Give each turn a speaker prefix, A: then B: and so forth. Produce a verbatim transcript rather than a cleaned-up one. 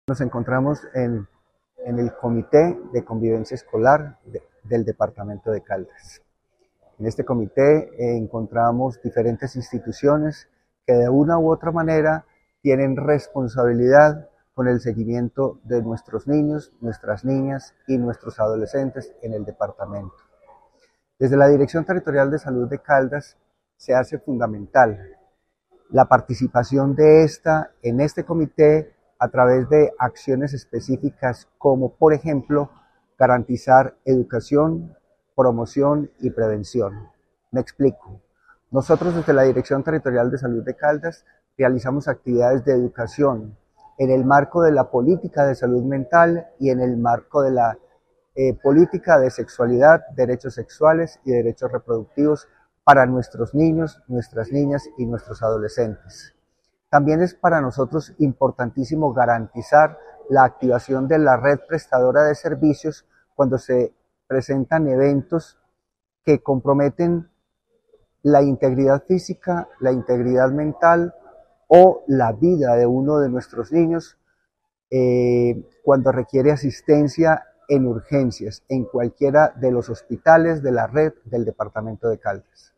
A: Nos encontramos en, en el Comité de Convivencia Escolar de, del Departamento de Caldas. En este comité eh, encontramos diferentes instituciones que de una u otra manera tienen responsabilidad con el seguimiento de nuestros niños, nuestras niñas y nuestros adolescentes en el departamento. Desde la Dirección Territorial de Salud de Caldas se hace fundamental la participación de esta en este comité a través de acciones específicas como, por ejemplo, garantizar educación, promoción y prevención. Me explico. Nosotros desde la Dirección Territorial de Salud de Caldas realizamos actividades de educación en el marco de la política de salud mental y en el marco de la eh, política de sexualidad, derechos sexuales y derechos reproductivos para nuestros niños, nuestras niñas y nuestros adolescentes. También es para nosotros importantísimo garantizar la activación de la red prestadora de servicios cuando se presentan eventos que comprometen la integridad física, la integridad mental o la vida de uno de nuestros niños eh, cuando requiere asistencia en urgencias en cualquiera de los hospitales de la red del departamento de Caldas.